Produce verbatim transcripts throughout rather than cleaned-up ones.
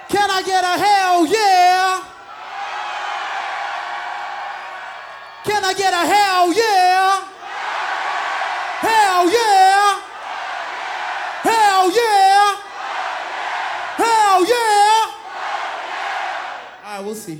Can I get a hell yeah? Can I get a hell yeah? Hell yeah! Hell yeah! Hell yeah! All right, we'll see.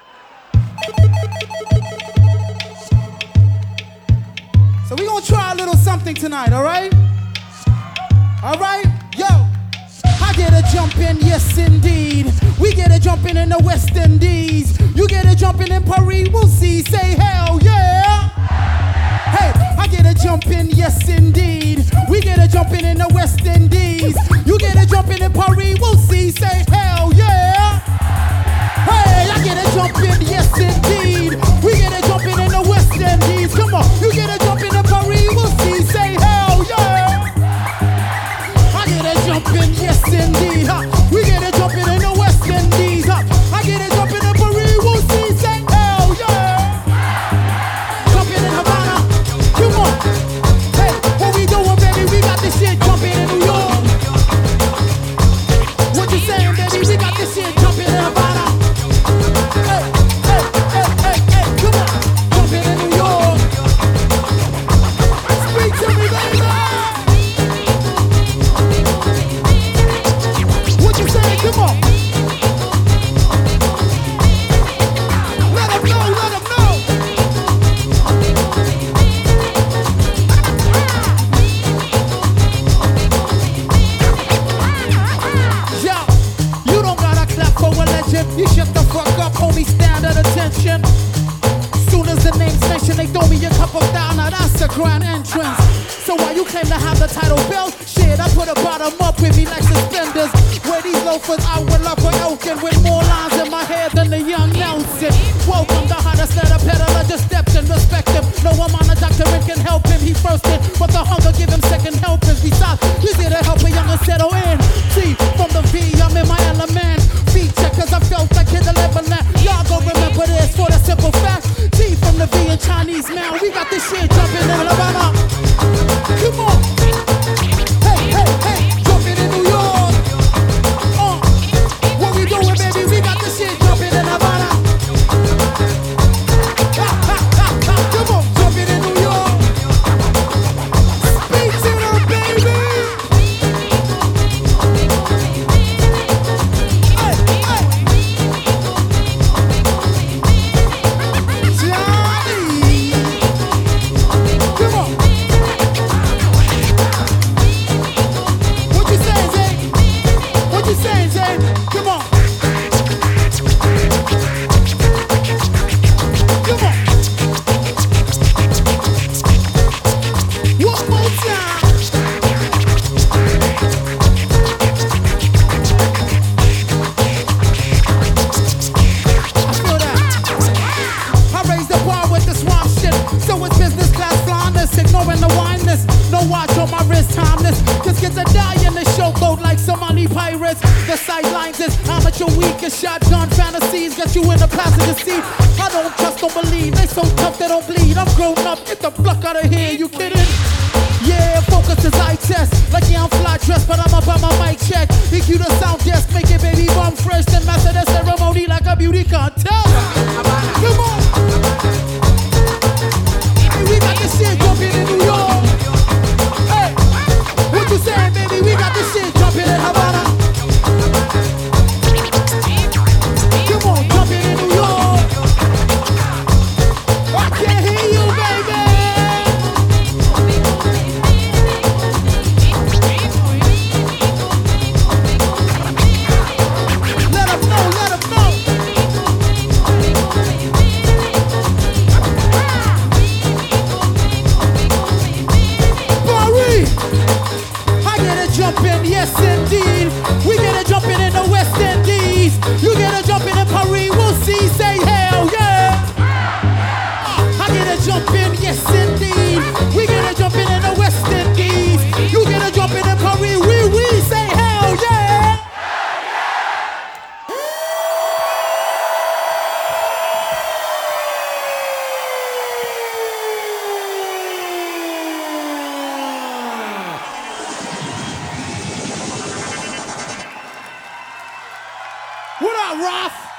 So we're gonna try a little something tonight, all right? All right? Yo, I get a jumping, yes indeed. We get a jumping in the West Indies. You get a jumping in Paris, we'll see. Say hell yeah! Hey, I get a jumping, yes indeed. We get a jumping in the West Indies. You get a jumping in Paris, we'll see. Say hell yeah! Hey, I get a jumping, yes indeed. We get a jumping in the West Indies. Come on, you get a jumping in Paris, we'll see. Say hell yeah! I get a jumping, yes indeed. Huh? We get a jumping in the West Indies. Huh? I get a jumping in Paris, we'll see. Say hell yeah! Jumping in Havana. Come on. Hey, what we doing, baby? We got this shit jumping in New York. What you saying, baby? We got this shit jumping in Havana. Hey, hey, hey, hey, hey, come on. Jumping in New York. Speak to me, baby. What you saying? Come on. Let them know, let them know. Yo, you don't gotta clap for a legend. You shut the fuck up, homie, stand at attention. Soon as the name's mentioned, they throw me a couple down. Now that's a grand entrance. So while you claim to have the title belt, shit, I put a bottom up with me like suspenders. Where these loafers out with love for Elkin, with more lines in my head than the young Nelson. Welcome the hottest letter peddler, just stepped in, respect him. No one on a doctor and can help him, he first in, but the hunger give him second helpings. Besides, he's here to help a young'un settle in. See, from the V, I'm in my element. Feature, cause I felt like hit the level now. Y'all gon' remember this for the simple fact. T from the V in Chinese, man, we got this shit jumping in Havana. Come on. Hey, hey, hey, jumping in New York. Uh, what we doing, baby? We got this shit jumping in Havana. Ha, ha, ha, ha. Come on, jumping in New York. Speak to them, baby. Hey, hey. Johnny. Come on. What you saying, Zay? What you saying, Zay? Come on. Come on. One more time. I feel that. I raised the bar with the swamp shit. So it's business class blindness, ignoring the wineness. No watch on my wrist, timeless. Cause kids are dying in the showboat like Somali pirates. The sidelines is amateur weak as shotgun fantasies. Got you in the passenger seat. I don't trust, don't believe. They so tough they don't bleed. I'm grown up, get the fuck out of here. You kidding? Yeah, focus is eye test. Like yeah, I'm fly dressed, but I'm about my mic check. E Q the sound desk, make it baby bum fresh. Then master the ceremony like a beauty contest. Come on. Hey, we got this shit jumping in New York. Hey, what you saying, baby? We got this shit jumping in Havana. Come on, jumping in New York. I can't hear you, baby. Let 'em know, let 'em know. Paris, I get a jumping, yes indeed. We get a jumping in the West Indies. You get a jumping in Paris, we'll see. Say hell yeah. I get a jumping, yes indeed. We get a jumping in the West Indies. You get a jumping in Paris, we we say hell yeah. What up, Roth?